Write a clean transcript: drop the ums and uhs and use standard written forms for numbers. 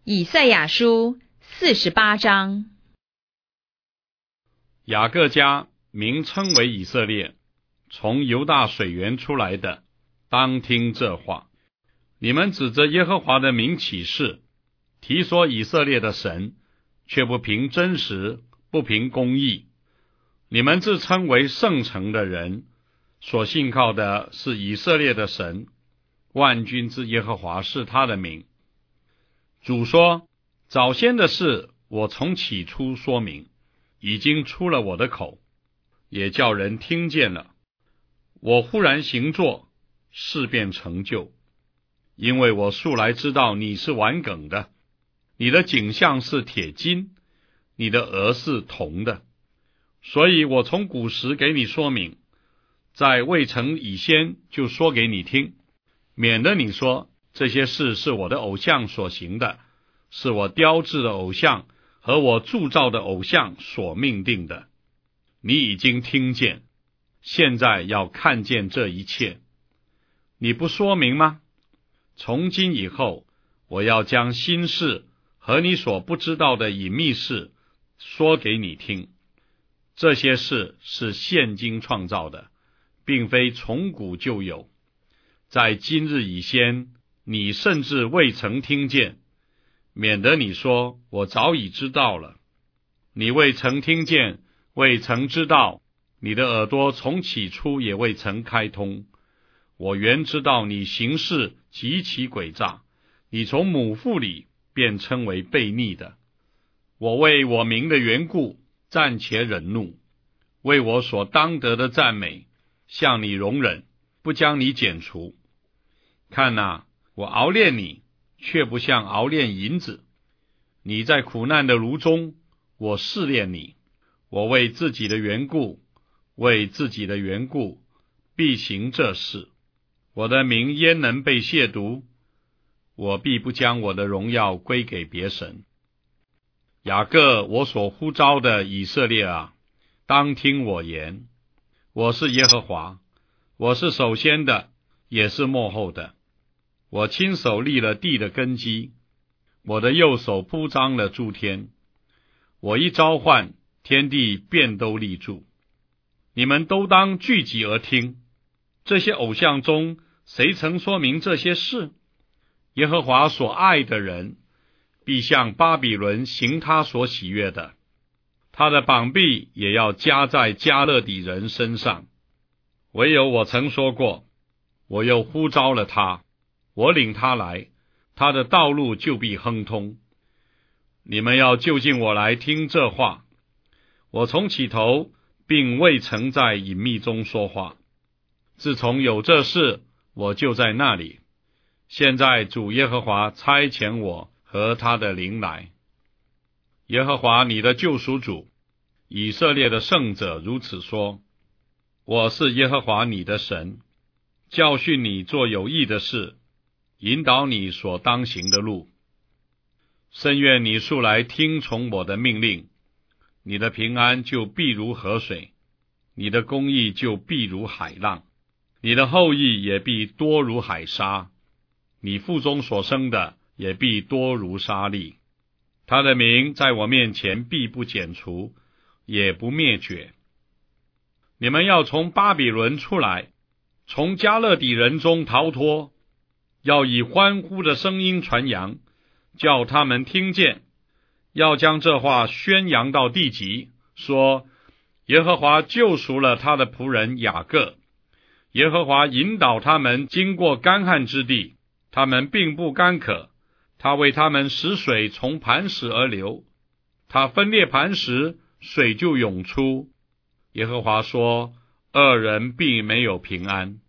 以赛亚书48章。 雅各家名称为以色列，从犹大水源出来的，当听这话。你们指着耶和华的名起誓，提说以色列的神，却不凭真实，不凭公义。你们自称为圣城的人，所信靠的是以色列的神，万军之耶和华是他的名。主说，早先的事我从起初说明，已经出了我的口，也叫人听见了。我忽然行作，事便成就。因为我素来知道你是顽梗的，你的颈项是铁金，你的额是铜的，所以我从古时给你说明，在未成以先就说给你听，免得你说这些事是我的偶像所行的，是我雕制的偶像和我铸造的偶像所命定的。你已经听见，现在要看见这一切，你不说明吗？从今以后，我要将新事和你所不知道的隐秘事说给你听。这些事是现今创造的，并非从古就有。在今日以先，你甚至未曾听见，免得你说我早已知道了。你未曾听见，未曾知道，你的耳朵从起初也未曾开通。我原知道你行事极其诡诈，你从母腹里便称为悖逆的。我为我名的缘故暂且忍怒，为我所当得的赞美向你容忍，不将你剪除。看哪，我熬炼你，却不像熬炼银子。你在苦难的炉中，我试炼你。我为自己的缘故，为自己的缘故，必行这事。我的名焉能被亵渎？我必不将我的荣耀归给别神。雅各，我所呼召的以色列啊，当听我言。我是耶和华，我是首先的，也是末后的。我亲手立了地的根基，我的右手铺张了诸天。我一召唤，天地便都立住。你们都当聚集而听。这些偶像中，谁曾说明这些事？耶和华所爱的人，必向巴比伦行他所喜悦的，他的膀臂也要加在加勒底人身上。唯有我曾说过，我又呼召了他，我领他来，他的道路就必亨通。你们要就近我来听这话。我从起头并未曾在隐秘中说话，自从有这事，我就在那里。现在主耶和华差遣我和他的灵来。耶和华你的救赎主，以色列的圣者如此说，我是耶和华你的神，教训你做有益的事，引导你所当行的路。深愿你素来听从我的命令，你的平安就必如河水，你的公义就必如海浪，你的后裔也必多如海沙，你腹中所生的也必多如沙粒。他的名在我面前必不剪除，也不灭绝。你们要从巴比伦出来，从加勒底人中逃脱，要以欢呼的声音传扬，叫他们听见。要将这话宣扬到地极，说耶和华救赎了他的仆人雅各，耶和华引导他们经过干旱之地，他们并不干渴，他为他们使水从磐石而流，他分裂磐石，水就涌出。耶和华说，恶人必没有平安。